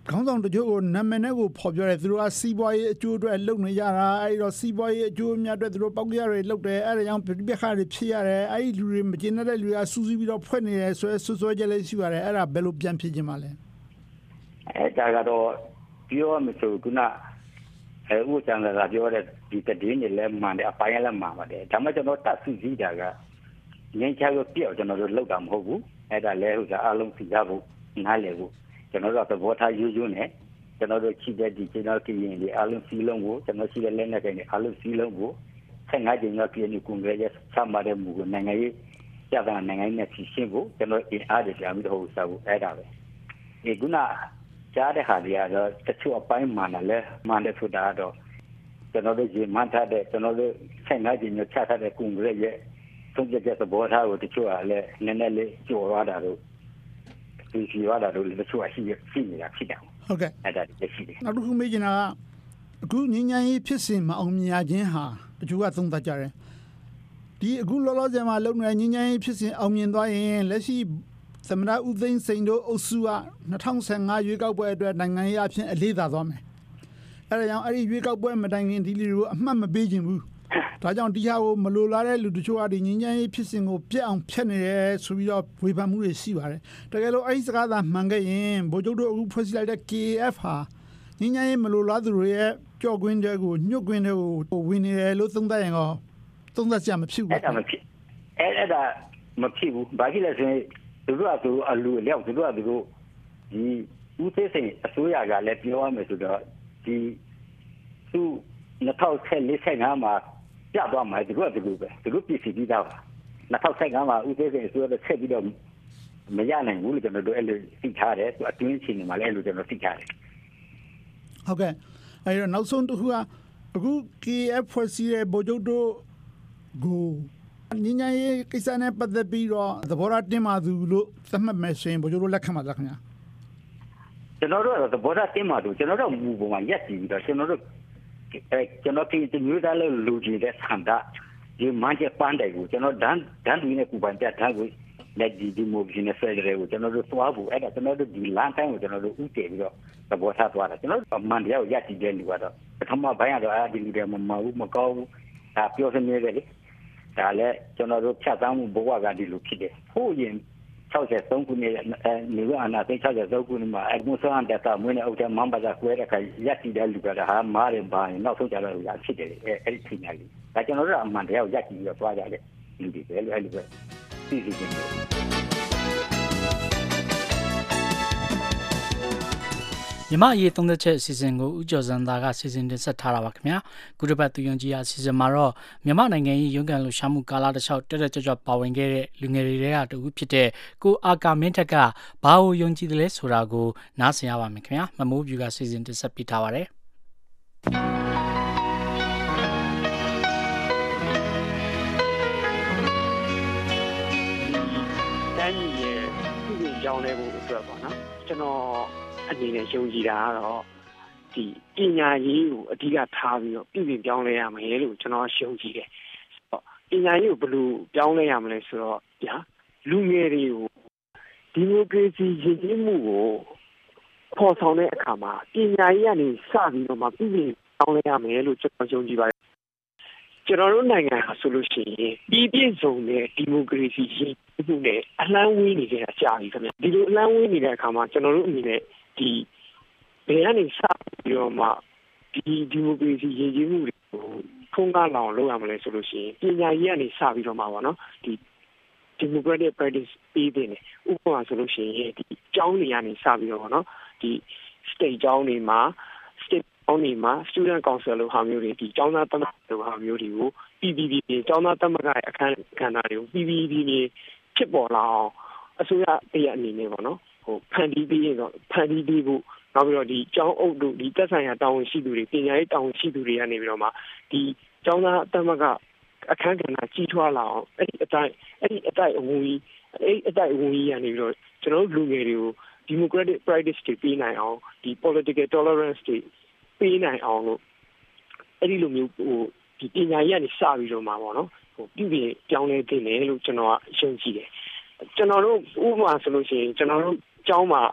[SPEAKER 7] ခေါင်းဆောင်တချို့ကိုနာမည်နဲ့ကိုဖော်ပြတယ်သူတို့ကစီးပွားရေးအကျိုးအတွက်လုပ်နေကြတာအဲ့တော့စီးပွားရေးအကျိုးအမြတ်အတွက်သူတို့ပေါက်ကြရတွေလုပ်တယ်အဲ့ဒါကြောင့်ပြပြခါတွေဖြစ်ရတယ်အဲ့ဒီလူတွေမကျေနပ်တဲ့လူတွေကစူးစီးပြီးတော့ဖွဲ့နေတယ်ဆိုဆွဲကြလေးရှိရတယ်အဲ့ဒါဘယ်လိုပြန်ဖြစ်ခြင်းမလဲ
[SPEAKER 2] အဲ့ဒါကတော့ပြောမှဆိုခုနဦးချန်ကပြောတဲ့ဒီတည်င်းလည်းမှန်တယ်အပိုင်းလည်းမှန်ပါတယ်ဒါမှကျွန်တော်တတ်စုစည်းတာကငင်းချရပြောက်ကျွန်တော်တို့လောက်တာမဟုတ်ဘူးအဲ့ဒါလည်းဥစ္စာအလုံးစီရဖို့နားလည်ဖို့ကျွန်တော်တို့သဘောထားယူယူနဲ့ကျွန်တော်တို့ချိတဲ့ဒီကျွန်တော်ကရင်ဒီအလုံးစီလုံးကိုကျွန်တော်ရှိတဲ့လက်နဲ့ကနေအလုံးစီလုံးကို15ကျင်းကပြည်နေကွန်ဂရက်ဆမ်းပါတယ်မူကိုနိုင်ငံရေးကြတာနိုင်ငံနဲ့ဖြည့်ရှင်းဖို့ကျွန်တော်အင်အားတွေပြပြီးတော့ဟိုစားဖို့အဲ့ဒါပဲဒီခုနကြားတဲ့ဟာတွေကတော့တချို့အပိုင်းမှန်တယ်လဲမှန်တယ်ဆိုတာတော့ကျွန်တော်တို့ရေမှန်းထားတဲ့ကျွန်တော်တို့15ကျင်းချထားတဲ့ကွန်ဂရက်ရဲ့သုံးပြတဲ့သဘောထားကိုတချို့ကလည်းနည်းနည်းလေးကြော်သွားတာတို့ဒီစီရတာတို့လည်းတချို့ကရှိနေတာဖြစ်တယ်
[SPEAKER 7] ဟုတ်ကဲ့
[SPEAKER 2] အဲ့ဒါလည်းရှိတယ်
[SPEAKER 7] နောက်တစ်ခုမေးချင်တာကအခုငင်းညမ်းရေးဖြစ်စဉ်မအောင်မြင်ရခြင်းဟာတချို့ကသုံးသပ်ကြတယ်ဒီအခုလောလောဆယ်မှာလုံနေငင်းညမ်းရေးဖြစ်စဉ်အောင်မြင်သွားရင်လက်ရှိသမ္မတဦးသိန်းစိန်တို့အုပ်စုက2015ရွေးကောက်ပွဲအတွက်နိုင်ငံရေးအဖြစ်အလေးသာသွားမယ်အဲ့ဒါကြောင့်အဲ့ဒီရွေးကောက်ပွဲမတိုင်ခင်ဒီလူတွေကိုအမှတ်မပေးခြင်းဘူးဒါကြောင့်ဒီဟာကိုမလိုလားတဲ့လူတချို့ကဒီငင်းညမ်းရေးဖြစ်စဉ်ကိုပြက်အောင်ဖျက်နေတယ်ဆိုပြီးတော့ဝေဖန်မှုတွေရှိပါတယ်တကယ်လို့အဲ့ဒီစကားသာမှန်ခဲ့ရင်ဗိုလ်ချုပ်တို့အခုဖွဲ့စည်းလိုက်တဲ့ KF ဟာငင်းညမ်းရေးမလိုလားသူတို့ရဲ့ကြော့ကွင်းတွေကိုညှို့ကွင်းတွေကိုဝင်နေတယ်လို့သုံးသပ်ရင်တော့သုံးသပ်ကြမဖြစ်ဘူး
[SPEAKER 2] အဲ့ဒါမဖြစ်အဲ့ဒါမဖြစ်ဘူးဘာဖြစ်လဲဆိုရင်သူတို့ကသူအလူအလျောက်သူတို့ကသူတို့ဒီဦးသေးစိန်အစိုးရကလည်းပြောရမယ်ဆိုတော့ဒီသူ2014-15မှာပြသွားမှာသူကသူပဲသူတို့ပြည်စီပြီးသားပါ2015မှာဦးသေးစိန်အစိုးရကဆက်ပြီးတော့မရနိုင်ဘူးလို့ကျွန်တော်တို့အဲ့လိုသိထားတယ်သူအတွင်းချင်းနေမှာလည်းအဲ့လိုကျွန်တော်သိထားတယ်
[SPEAKER 7] ဟုတ်ကဲ့အဲ့တော့နောက်ဆုံးတစ်ခုကအခု KF ဖွဲ့စည်းတဲ့ဗိုလ်ချုပ်တို့ကိုညဉ့်ညမ်းရေးကိစ္စနဲ့ပတ်သက်ပြီးတော့သဘောထားတင်းမာသူလို့သတ်မှတ်မယ်ဆိုရင်ဗိုလ်ချုပ်တို့လက်ခံပါလားခင်ဗျာ
[SPEAKER 2] ကျွန်တော်တို့သဘောထားတင်းမာသူကျွန်တော်တို့မူပေါ်မှာရက်တည်ပြီးတော့ကျွန်တော်တို့ကျွန်တော်ဒီမျိုးသားလို့လူကြီးတဲ့ဆန္ဒဒီမှန်ချက်ပန်းတယ်ကိုကျွန်တော်ဒန်းတူနဲ့ပူပန်ပြထားကိုလက်ဒီမိုဘီနဲ့ဖက်ဒရယ်ကိုကျွန်တော်တို့သွားဖို့အဲ့ဒါကျွန်တော်တို့ဒီလမ်းတိုင်းကိုကျွန်တော်တို့ဥတည်ပြီးတော့သဘောထားသွားတာကျွန်တော်တို့မှန်တရားကိုရက်တည်တဲ့လူကတော့ပထမပိုင်းကတော့ဒီလူတွေမဘူးမကောင်းဘူးဒါပြောစနေတယ်လေဒါလည်းကျွန်တော်တို့ဖြတ်သန်းမှုဘဝကဒီလိုဖြစ်တယ်ဟိုရင်63ခုနှစ်နေရအနာသိ63ခုနှစ်မှာအမှုဆောင်တဲ့တာမွေးနေအုပ်တဲ့မန်ပါကကွဲတဲ့ခါရက်တည်တဲ့လူကဟာမားတယ်ဘာရင်နောက်ဆုံးကြတော့ရဖြစ်တယ်အဲ့ဒီချိန်ကြီးဒါကျွန်တော်တို့အမှန်တရားကိုရက်တည်ပြီးတော့သွားကြတယ်လူတွေပဲအဲ့လိုပဲသိစီခြင်းတယ်
[SPEAKER 1] မြမအရေးသုံးသက်ချက်အစီအစဉ်ကိုဦးကျော်စံသာကစီစဉ်တင်ဆက်ထားတာပါခင်ဗျာကုတပတ်သူယုံကြည်ရာအစီအစဉ်မှာတော့မြမနိုင်ငံရေးရုံးကန်လှူရှာမှုကာလတစ်လျှောက်တက်တက်ကြွကြွပါဝင်ခဲ့တဲ့လူငယ်တွေကတူဖြစ်တဲ့ကိုအာကာမင်းထက်ကဘာကိုယုံကြည်တယ်လဲဆိုတာကိုနားဆင်ရပါမယ်ခင်ဗျာမမိုးဗျူကစီစဉ်တင်ဆက်ပေးထားပါတယ်
[SPEAKER 8] တိုင်းပြည်ရဲ့ပြည်ကြောင်းလေးကိုအတွက်ပါနော်ကျွန်တော်အနေနဲ့ယုံကြည်တာကတော့ဒီပညာရေးကိုအဓိကထားပြီးတော့ပြည်ပြောင်းလဲရမယ်လို့ကျွန်တော်ယုံကြည်တယ်။ပညာရေးကိုဘယ်လိုပြောင်းလဲရမလဲဆိုတော့ဗျာလူငယ်တွေကိုဒီမိုကရေစီရည်ရည်မှုကိုဖော်ဆောင်တဲ့အခါမှာပညာရေးကနေစပြီးတော့မှပြည်ပြောင်းလဲရမယ်လို့ကျွန်တော်ယုံကြည်ပါတယ်။ကျွန်တော်တို့နိုင်ငံဟာဆိုလို့ရှိရင်ပြည်ပြည့်စုံတဲ့ဒီမိုကရေစီရည်ရည်မှုနဲ့အလှမ်းဝေးနေတာကြာပြီခင်ဗျ။ဒီလိုအလှမ်းဝေးနေတဲ့အခါမှာကျွန်တော်တို့အနေနဲ့ဒီဘယ်ကနေစပြီးတော့မှဒီမိုကရေစီရည်ရည်မှုတွေကိုထုံးကားလောင်လုပ်ရမလဲဆိုလို့ရှိရင်ပညာရေးကနေစပြီးတော့မှပေါ့နော်ဒီ democratic practice ပြီးတယ်ဥပမာဆိုလို့ရှိရင်ဒီကျောင်းတွေကနေစပြီးတော့ပေါ့နော်ဒီ state ကျောင်းတွေမှာ state ကျောင်းတွေမှာ student council လို့ဟာမျိုးတွေဒီကျောင်းသားသမဂ္ဂလို့ဟာမျိုးတွေကို PPP ကျောင်းသားသမဂ္ဂရဲ့အခမ်းကဏ္ဍတွေကို PPP ဖြစ်ပေါ်လာအောင်အစိုးရတရားအနေနဲ့ပေါ့နော်ဟိုဖန်တီးပြီးရင်တော့ဖန်တီးပြီးဖို့နောက်ပြီးတော့ဒီကျောင်းအုပ်တို့ဒီသက်ဆိုင်ရာတာဝန်ရှိသူတွေပညာရေးတာဝန်ရှိသူတွေကနေပြီးတော့မှဒီကျောင်းသားသမဂ္ဂအခမ်းကဏ္ဍကြီးထွားလာအောင်အဲ့ဒီအတိုက်အဝန်းကြီးကနေပြီးတော့ကျွန်တော်တို့လူငယ်တွေကို democratic practice တွေပေးနိုင်အောင်ဒီ political tolerance တွေပေးနိုင်အောင်လို့အဲ့ဒီလိုမျိုးဟိုဒီပညာရေးကနေစပြီးတော့မှပေါ့နော်ဟိုပြုပြင်ပြောင်းလဲသင့်တယ်လို့ကျွန်တော်ကယုံကြည်တယ်ကျွန်တော်တို့ဥပမာဆိုလို့ရှိရင်ကျွန်တော်တို့ကျောင်းမှာ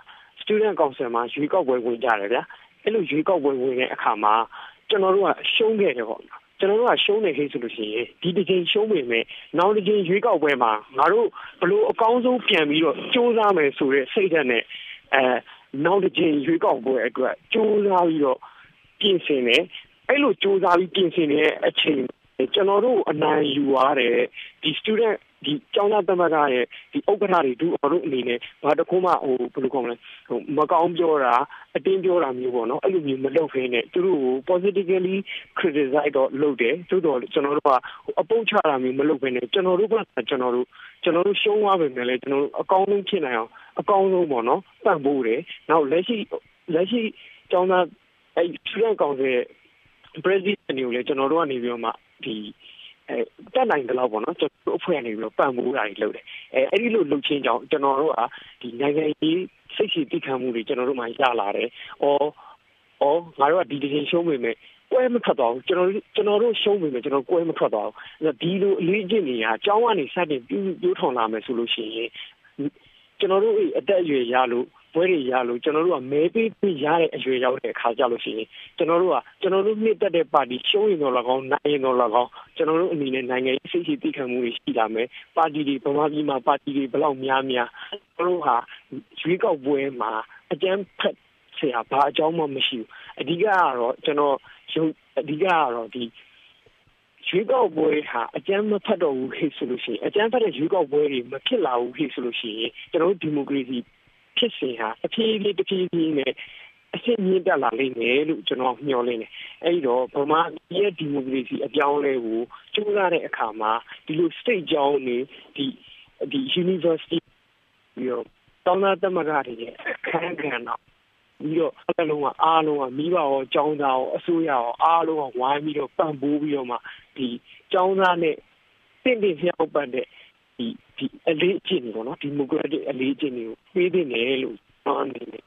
[SPEAKER 8] student council မှာရွေးကောက်ပွဲဝင်ကြတယ်ဗျာအဲ့လိုရွေးကောက်ပွဲဝင်တဲ့အခါမှာကျွန်တော်တို့ကရှုံးခဲ့တယ်ပေါ့ကျွန်တော်တို့ကရှုံးနေခဲ့ဆိုလို့ရှိရင်ဒီတစ်ချိန်ရှုံးပေမဲ့နောက်တစ်ချိန်ရွေးကောက်ပွဲမှာငါတို့ဘလို့အကောင်းဆုံးပြန်ပြီးတော့စူးစမ်းမယ်ဆိုတဲ့စိတ်ဓာတ်နဲ့နောက်တစ်ချိန်ရွေးကောက်ပွဲအတွက်စူးစမ်းပြီးတော့ပြင်ဆင်တယ်အဲ့လိုစူးစမ်းပြီးပြင်ဆင်တဲ့အချိန်ကျွန်တော်တို့အနိုင်ယူရတယ်ဒီ student ဒီကျောင်းသားသမဂ္ဂရဲ့ဒီဥက္ကဋ္ဌတွေတို့အနေနဲ့ဘာတခုမှဘယ်လိုခေါ်မလဲမကောင်းပြောတာအတင်းပြောတာမျိုးပေါ့နော်အဲ့လိုမျိုးမလုပ်ဖ ೇನೆ သူတို့ကို positively criticize တော့လုပ်တယ်သို့တော်ကျွန်တော်တို့ကအပုတ်ချတာမျိုးမလုပ်ဖ ೇನೆ ကျွန်တော်တို့ကကျွန်တော်တို့ရှုံးသွားပြီမယ်လေကျွန်တော်တို့အကောင်းဆုံးဖြစ်နိုင်အောင်အကောင်းဆုံးပေါ့နော်ပံ့ပိုးတယ်နောက်လက်ရှိကျောင်းသားအဲ့ student council president တွေကိုလည်းကျွန်တော်တို့ကနေပြီးတော့မှဒီတက်နိုင်တယ်လို့ပေါ့နော်ကျွန်တော်အဖွဲ့နေပြီးတော့ပံ့ပိုးတာတွေလုပ်တယ်အဲ့ဒီလိုလုပ်ချင်းကြောင့်ကျွန်တော်တို့ကဒီနိုင်ငံရေးစိတ်ရှိတိခံမှုတွေကျွန်တော်တို့မှရလာတယ်ငါတို့ကဒီတစ်ချိန်ရှုံးပေမဲ့ကွဲမထွက်တော့ဘူးကျွန်တော်တို့ရှုံးပေမဲ့ကျွန်တော်ကွဲမထွက်တော့ဘူးဒီလိုအလေးအကျင့်တွေကအကြောင်းကနေစတင်ပြိုးထောင်လာမယ်ဆိုလို့ရှိရင်ကျွန်တော်တို့အသက်အရွယ်ရလို့ပွဲတွေရလို့ကျွန်တော်တို့ကမဲပေးပြီးရတဲ့အရွယ်ရောက်တဲ့အခါကြလို့ရှိရင်ကျွန်တော်တို့နှစ်သက်တဲ့ပါတီရှုံးရင်တော့၎င်းနိုင်ရင်တော့၎င်းကျွန်တော်တို့အနေနဲ့နိုင်ငံရေးစိတ်ရှိတိခံမှုတွေရှိလာမယ်ပါတီတွေဗမာပြည်မှာပါတီတွေဘယ်လောက်များကျွန်တော်တို့ဟာရွေးကောက်ပွဲမှာအကြမ်းဖက်ဆရာဘာအကြောင်းမှမရှိဘူးအဓိကကတော့ကျွန်တော်အဓိကကတော့ဒီရွေးကောက်ပွဲဟာအကြမ်းမဖက်တော့ဘူးဆိုလို့ရှိရင်အကြမ်းဖက်တဲ့ရွေးကောက်ပွဲတွေမဖြစ်လာဘူးဆိုလို့ရှိရင်ကျွန်တော်တို့ဒီမိုကရေစီဖြစ်စဉ်ဟာအဖြည်းဖြည်းနဲ့အဆင့်မြင့်တက်လာလိမ့်မယ်လို့ကျွန်တော်မျှော်လင့်တယ်။အဲဒီတော့ဗမာပြည်ရဲ့ဒီမိုကရေစီအပြောင်းအလဲကိုကျူးလာတဲ့အခါမှာဒီလို state ကျောင်းတွေဒီ university ပြီးတော့တောင်းတသမဂ္ဂတွေရဲ့အခမ်းကဏ္ဍပြီးတော့အားလုံးကမိဘရောကျောင်းသားရောအစိုးရရောအားလုံးကဝိုင်းပြီးတော့ပံ့ပိုးပြီးတော့မှဒီကျောင်းသားနဲ့တင့်လျောက်ပတ်တဲ့ဒီအလေးအကျင့်တွေပေါ့နော်ဒီမိုကရက်တစ်အလေးအကျင့်တွေကိုပေးသင့်တယ်လို့ပြောနေတယ်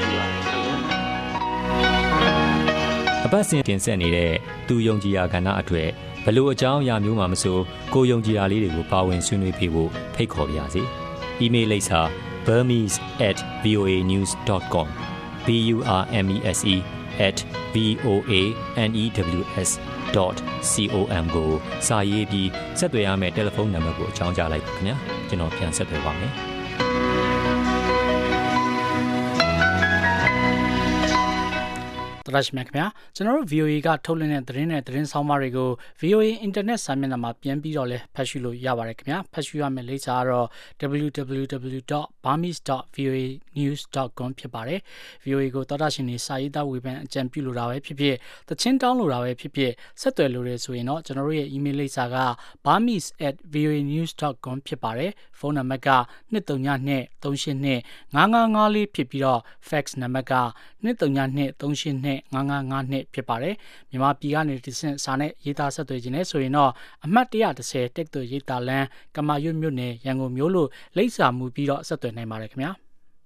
[SPEAKER 9] အပတ်စဉ်တင်ဆက်နေတဲ့သူယုံကြည်ရာကဏ္ဍအတွေ့ဘလို့အကြောင်းအရာမျိုးမှမဆိုကိုယုံကြည်ရာလေးတွေကိုပါဝင်ဆွေးနွေးပေးဖို့ဖိတ်ခေါ်ပါရစေ။ email လိပ်စာ burmese@voanews.com burmese@voanews.com ကိုစာရေးပြီးဆက်သွယ်ရမယ့်တယ်လီဖုန်းနံပါတ်ကိုအကြောင်းကြားလိုက်ပါခင်ဗျာကျွန်တော်ပြန်ဆက်သွယ်ပါမယ်
[SPEAKER 1] တရရှမခင်ဗျာကျွန်တော်တို့ VOA ကထုတ်လွှင့်တဲ့သတင်းနဲ့သတင်းဆောင်မတွေကို VOA Internet စာမျက်နှာမှာပြန်ပြီးတော့လဲဖတ်ရှုလို့ရပါတယ်ခင်ဗျာဖတ်ရှုရမယ့်လိပ်စာကတော့ www.burmese.voanews.com ဖြစ်ပါတယ် VOA ကိုတော်တာရှင်တွေစာရေးသားဝေဖန်အကြံပြုလိုတာပဲဖြစ်ဖြစ်သချင်းတောင်းလိုတာပဲဖြစ်ဖြစ်ဆက်သွယ်လိုတယ်ဆိုရင်တော့ကျွန်တော်တို့ရဲ့ email လိပ်စာက burmese@voanews.com ဖြစ်ပါတယ်ဖုန်းနံပါတ်က23238255554ဖြစ်ပြီးတော့ fax နံပါတ်က232382555ဖြစ်ပါတယ်မြန်မာပြည်ကနေတဆင့်စာနဲ့ရေးသားဆက်သွယ်ခြင်းနဲ့ဆိုရင်တော့အမှတ်130တက်သွရေးတာလန်းကမာရွတ်မြို့နယ်ရန်ကုန်မြို့လို့လိပ်စာမှုပြီးတော့ဆက်သွယ်နိုင်ပါတယ်ခင်ဗျာ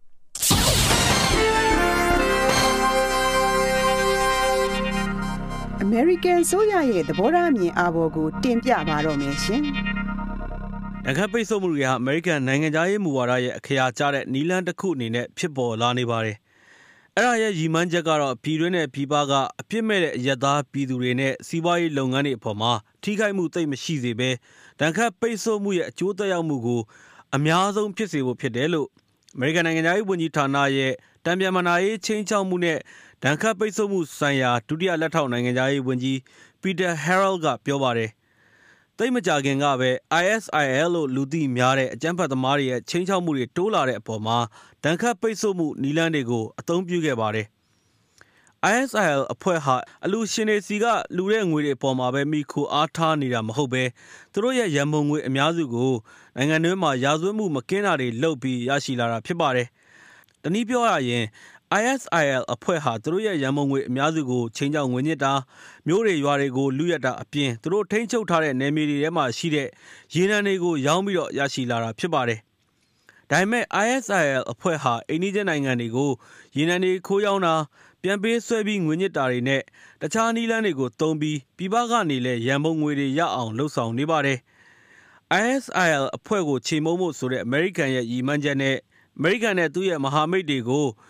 [SPEAKER 5] American ဆိုရရဲ့သဘောထားအမြင်အာဘော်ကိုတင်ပြပါတော့မယ်ရှင်
[SPEAKER 10] ။နိုင်ငံပိတ်ဆို့မှုတွေဟာ American နိုင်ငံသားရေးမူဝါဒရဲ့အခရာကျတဲ့နီလန်းတစ်ခုအနေနဲ့ဖြစ်ပေါ်လာနေပါတယ်။အဲ့ဒါရဲ့ရည်မှန်းချက်ကတော့ပြည်တွင်းနဲ့ပြည်ပကအပြစ်မဲ့တဲ့အရက်သားပြည်သူတွေနဲ့စီးပွားရေးလုပ်ငန်းတွေအပေါ်မှာထိခိုက်မှုသိပ်မရှိစေဘဲတန်ခတ်ပိတ်ဆို့မှုရဲ့အကျိုးသက်ရောက်မှုကိုအများဆုံးဖြစ်စေဖို့ဖြစ်တယ်လို့ American နိုင်ငံသားရေးဝန်ကြီးဌာနရဲ့တံပြန်မနာရေးချင်းချောက်မှုနဲ့ဒဏ်ခတ်ပိတ်ဆို့မှုဆိုင်ရာဒုတိယလက်ထောက်နိုင်ငံသားရေးဝန်ကြီး Peter Harrell ကပြောပါတယ်။သိပ်မကြခင်ကပဲ ISIL လို့လူသိများတဲ့အကြမ်းဖက်သမားတွေရဲ့ချင်းချောက်မှုတွေတိုးလာတဲ့အပေါ်မှာဒဏ်ခတ်ပိတ်ဆို့မှုနီလန်းတွေကိုအသုံးပြုခဲ့ပါတယ်။ ISIL အဖွဲ့ဟာအလူရှင်တွေစီကလူတဲ့ငွေတွေအပေါ်မှာပဲမိခိုအားထားနေတာမဟုတ်ပဲသူတို့ရဲ့ရန်ပုံငွေအများစုကိုနိုင်ငံတွင်းမှာရာဇဝတ်မှုမကင်းတာတွေလုပ်ပြီးရရှိလာတာဖြစ်ပါတယ်။တနည်းပြောရရင်ISIL အဖွဲ့ဟာသူတို့ရဲ့ရန်ပုံငွေအများစုကိုချင်းချောက်ငွေညစ်တာမျိုးတွေရွာတွေကိုလူရက်တာအပြင်သူတို့ထိန်းချုပ်ထားတဲ့နယ်မြေတွေထဲမှာရှိတဲ့ရေနံတွေကိုရောင်းပြီးတော့ရရှိလာတာဖြစ်ပါတယ်။ဒါပေမဲ့ ISIL အဖွဲ့ဟာအိန္ဒိယနိုင်ငံတွေကိုရေနံတွေခိုးရောင်းတာပြန်ပေးဆွဲပြီးငွေညစ်တာတွေနဲ့တခြားနည်းလမ်းတွေကိုသုံးပြီးပြည်ပကနေလည်းရန်ပုံငွေတွေရအောင်လှုပ်ဆောင်နေပါတယ်။ ISIL အဖွဲ့ကိုချေမှုန်းဖို့ဆိုတဲ့ American ရဲ့ရည်မှန်းချက်နဲ့ American နဲ့သူ့ရဲ့မဟာမိတ်တွေကို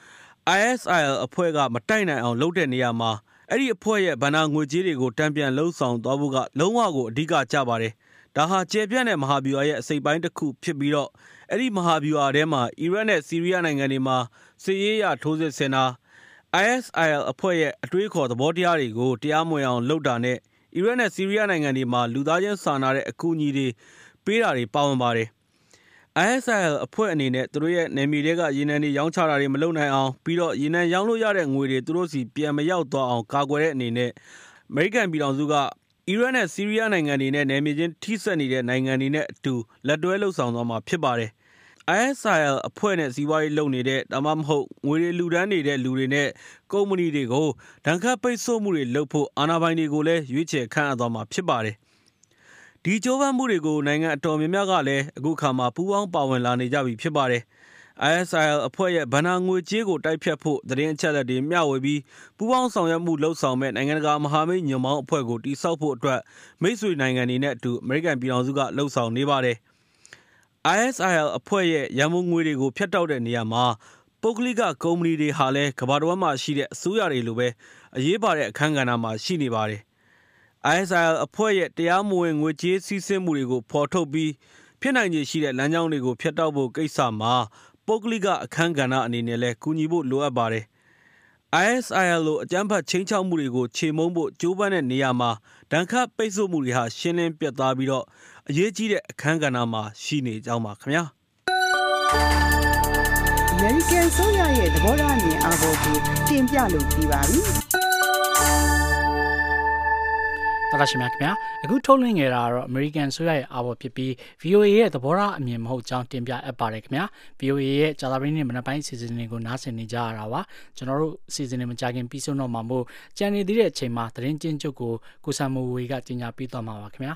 [SPEAKER 10] ISIL အဖွဲ့ကမတိုက်နိုင်အောင်လုပ်တဲ့နေရာမှာအဲ့ဒီအဖွဲ့ရဲ့ဗဏ္ဍာငွေကြေးတွေကိုတံပြန်လှုပ်ဆောင်သွားဖို့ကလုံးဝကိုအဓိကကျပါတယ်။ဒါဟာကျေပြန့်တဲ့မဟာဗျူဟာရဲ့အစိပ်ပိုင်းတစ်ခုဖြစ်ပြီးတော့အဲ့ဒီမဟာဗျူဟာထဲမှာအီရတ်နဲ့ဆီးရီးယားနိုင်ငံတွေမှာစစ်ရေးရထိုးစစ်ဆင်တာ ISIL အဖွဲ့ရဲ့အတွေးခေါ်သဘောတရားတွေကိုတရားမဝင်အောင်လုပ်တာနဲ့အီရတ်နဲ့ဆီးရီးယားနိုင်ငံတွေမှာလူသားချင်းစာနာတဲ့အကူအညီတွေပေးတာတွေပါဝင်ပါတယ်။ ISIL အဖွဲ့အနေနဲ့သူတို့ရဲ့နယ်မြေတွေကရေနံတွေရောင်းချတာတွေမလုပ်နိုင်အောင်ပြီးတော့ရေနံရောင်းလို့ရတဲ့ငွေတွေသူတို့စီပြန်မရောက်သွားအောင်ကာကွယ်တဲ့အနေနဲ့အမေရိကန်ပြည်ထောင်စုကအီရတ်နဲ့ဆီးရီးယားနိုင်ငံတွေနဲ့နယ်မြေချင်းထိစပ်နေတဲ့နိုင်ငံတွေနဲ့အတူလက်တွဲလှုပ်ဆောင်သွားမှာဖြစ်ပါတယ်။ ISIL အဖွဲ့နဲ့စီးပွားရေးလုပ်နေတဲ့ဒါမှမဟုတ်ငွေတွေလူဒန်းနေတဲ့လူတွေနဲ့ကုမ္ပဏီတွေကိုဒဏ်ခတ်ပိတ်ဆို့မှုတွေလုပ်ဖို့အာဏာပိုင်တွေကိုလည်းရွေးချယ်ခန့်အပ်သွားမှာဖြစ်ပါတယ်။ဒီကြိုးပမ်းမှုတွေကိုနိုင်ငံအတော်များများကလည်းအခုခါမှာပူးပေါင်းပါဝင်လာနေကြပြီဖြစ်ပါတယ်။ ISIL အဖွဲ့ရဲ့ဗဏ္ဍာငွေကြေးကိုတိုက်ဖြတ်ဖို့သတင်းအချက်အလက်တွေမျှဝေပြီးပူးပေါင်းဆောင်ရွက်မှုလှုပ်ဆောင်မဲ့နိုင်ငံတကာမဟာမိတ်ညွန့်ပေါင်းအဖွဲ့ကိုတည်ဆောက်ဖို့အတွက်မိတ်ဆွေနိုင်ငံတွေနဲ့အတူအမေရိကန်ပြည်ထောင်စုကလှုပ်ဆောင်နေပါတယ်။ ISIL အဖွဲ့ရဲ့ရန်ပုံငွေတွေကိုဖျက်တောက်တဲ့နေရာမှာပုဂ္ဂလိကကုမ္ပဏီတွေဟာလည်းကမ္ဘာတစ်ဝန်းမှာရှိတဲ့အစိုးရတွေလိုပဲအရေးပါတဲ့အခန်းကဏ္ဍမှာရှိနေပါတယ်။ ISIL အဖွဲ့ရဲ့တရားမဝင်ငွေကြေးစီးဆင်းမှုတွေကိုဖော်ထုတ်ပြီးဖြစ်နိုင်ခြေရှိတဲ့လမ်းကြောင်းတွေကိုဖျက်တောက်ဖို့ကိစ္စမှာပုဂ္ဂလိကအခန်းကဏ္ဍအနေနဲ့လည်းကူညီဖို့လိုအပ်ပါတယ်။ ISIL လိုအကြမ်းဖက်ချင်းချောက်မှုတွေကိုခြေမုံဖို့ကြိုးပမ်းတဲ့နေရာမှာဒဏ်ခတ်ပိတ်ဆို့မှုတွေဟာရှင်းလင်းပြတ်သားပြီးတော့အရေးကြီးတဲ့အခန်းကဏ္ဍမှာရှိနေကြောင်းပါခင်ဗျာ
[SPEAKER 5] ။ American ဆိုရရဲ့သဘောထားအမြင်အာဘော်ကိုတင်ပြလို့ပြီးပါပြီ။
[SPEAKER 1] တော်ရရှိမြခင်ဗျာအခုထုတ်လွှင့်ခဲ့တာကတော့ American ဆိုရရဲ့အာဘော်ဖြစ်ပြီး VOA ရဲ့သဘောထားအမြင်မဟုတ်ကြောင်းတင်ပြအပ်ပါတယ်ခင်ဗျာ VOA ရဲ့ကြာသပတေးနေ့မနက်ပိုင်းစီစဉ်တွေကိုနားဆင်နေကြရတာပါကျွန်တော်တို့စီစဉ်နေမကြခင်ပြီးဆုံးတော့မှာမို့ကြံနေသေးတဲ့အချိန်မှာသတင်းကျဉ်းချုပ်ကိုကိုဆမ်မိုဝေကကြီးညာပြီးသွားမှာပါခင်ဗျာ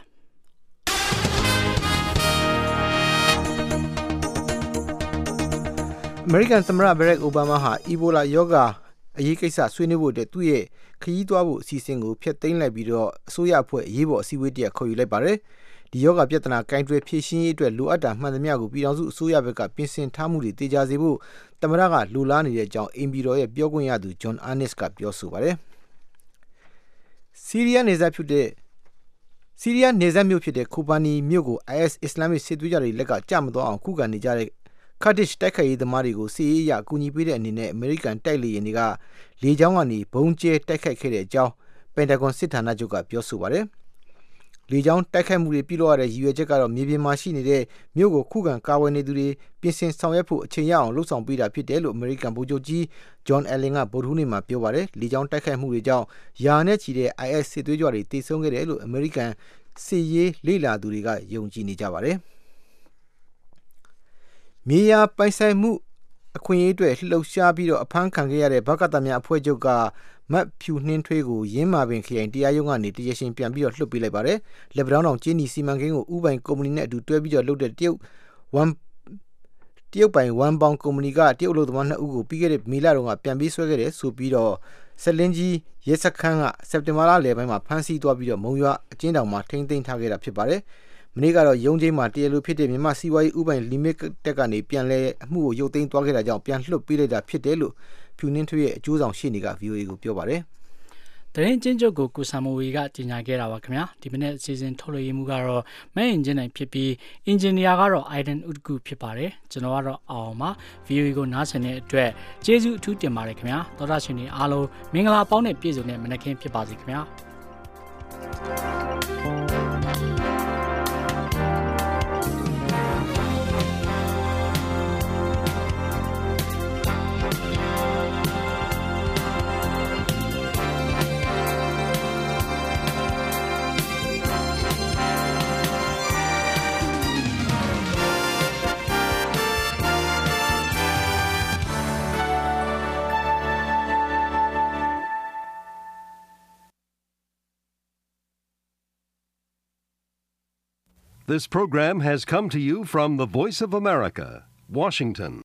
[SPEAKER 3] အမေရိကန်သမ္မတဘရက်အိုဘားမားဟာအီဘိုလာရောဂါအရေးကိစ္စဆွေးနွေးဖို့အတွက်သူ့ရဲ့ခရီးသွားဖို့အစီအစဉ်ကိုဖျက်သိမ်းလိုက်ပြီးတော့အစိုးရအဖွဲ့အရေးပေါ်အစည်းအဝေးတရက်ခေါ်ယူလိုက်ပါတယ်။ဒီရောဂါပြဿနာကိုင်တွယ်ဖြေရှင်းရေးအတွက်လိုအပ်တာမှန်သမျှကိုပြည်ထောင်စုအစိုးရဘက်ကပြင်ဆင်ထားမှုတွေတေချာစေဖို့သမ္မတကလိုလားနေတဲ့အကြောင်းအင်ပီတော်ရဲ့ပြောခွင့်ရသူဂျွန်အာနစ်ကပြောဆိုပါတယ်။ဆီးရီးယားနယ်စပ်မြို့ဖြစ်တဲ့ခိုဘာနီမြို့ကို IS အစ္စလာမစ်စစ်သွေးကြွတွေလက်ကကြမသွားအောင်ခုခံနေကြတဲ့Kurdish တိုက်ခိုက်ရေးသမားတွေကိုစစ်ရေးအရအကူအညီပေးတဲ့အနေနဲ့အမေရိကန်တိုက်လေယာဉ်တွေကလေကြောင်းကနေဘုံကျဲတိုက်ခိုက်ခဲ့တဲ့အကြောင်းပန်တာဂွန်စစ်ဌာနချုပ်ကပြောဆိုပါတယ်။လေကြောင်းတိုက်ခိုက်မှုတွေပြုလုပ်ရတဲ့ရည်ရွယ်ချက်ကတော့မြေပြင်မှာရှိနေတဲ့မြို့ကိုခုခံကာဝယ်နေသူတွေပြင်ဆင်ဆောင်ရွက်ဖို့အချိန်ရအောင်လှုံ့ဆော်ပေးတာဖြစ်တယ်လို့အမေရိကန်ဗိုလ်ချုပ်ကြီးဂျွန်အယ်လင်ကဗုဒ္ဓဟူးနေ့မှာပြောပါတယ်။လေကြောင်းတိုက်ခိုက်မှုတွေကြောင့်ယာနဲ့ချီတဲ့ IS စစ်သွေးကြွတွေတေဆုံးခဲ့တယ်လို့အမေရိကန်စစ်ရေးလေ့လာသူတွေကယုံကြည်နေကြပါတယ်။မြေယာပိုင်ဆိုင်မှုအခွင့်အရေးအတွက်လှုပ်ရှားပြီးတော့အဖမ်းခံခဲ့ရတဲ့ဗကသများအဖွဲ့ချုပ်ကမတ်ဖြူနှင်းထွေးကိုရင်းမာပင်ခရိုင်တရားရုံးကနေတရားရှင်ပြန်ပြီးတော့လွှတ်ပေးလိုက်ပါတယ်။လက်ဗဒေါင်းတောင်ကျင်းနီစီမံကိန်းကိုဥပိုင်ကုမ္ပဏီနဲ့အတူတွဲပြီးတော့လုပ်တဲ့တရုတ်ပိုင်ဝမ်ပေါင်ကုမ္ပဏီကတရုတ်အလုပ်သမား2ဦးကိုပြီးခဲ့တဲ့မေလတုန်းကပြန်ပေးဆွဲခဲ့တယ်ဆိုပြီးတော့ဆက်လင်းကြီးရဲစခန်းကစက်တင်ဘာလလယ်ပိုင်းမှာဖမ်းဆီးသွားပြီးတော့မုံရွာအကျဉ်းထောင်မှာထိန်းသိမ်းထားခဲ့တာဖြစ်ပါတယ်။မနေ့ကတော့ရုံးချင်းမှာတရားလိုဖြစ်တဲ့မြန်မာစီးပွားရေးဥပိုင်လီမိတက်ကနေပြန်လဲအမှုကိုရုပ်သိမ်းသွားခဲ့တာကြောင့်ပြန်လွှတ်ပေးလိုက်တာဖြစ်တယ်လို့ဖြူနှင်းထွေးရဲ့အကျိုးဆောင်ရှေ့နေက VOA ကိုပြောပါတယ်
[SPEAKER 1] ။သတင်းကျဉ်းချုပ်ကိုကိုဆမ်မိုဝေကကြီးညာခဲ့တာပါခင်ဗျာဒီမနေ့အစီအစဉ်ထုတ်လွှင့်ရေးမှုကတော့မဲအင်ဂျင်နိုင်ဖြစ်ပြီးအင်ဂျင်နီယာကတော့အိုင်ဒန်ဥဒ်ကူဖြစ်ပါတယ်ကျွန်တော်ကတော့အောင်ပါ VOA ကိုနားဆင်တဲ့အတွက်ကျေးဇူးအထူးတင်ပါတယ်ခင်ဗျာသောတာရှင်တွေအားလုံးမင်္ဂလာပေါင်းနဲ့ပြည့်စုံတဲ့မနက်ခင်းဖြစ်ပါစေခင်ဗျာ
[SPEAKER 11] This program has come to you from the Voice of America, Washington.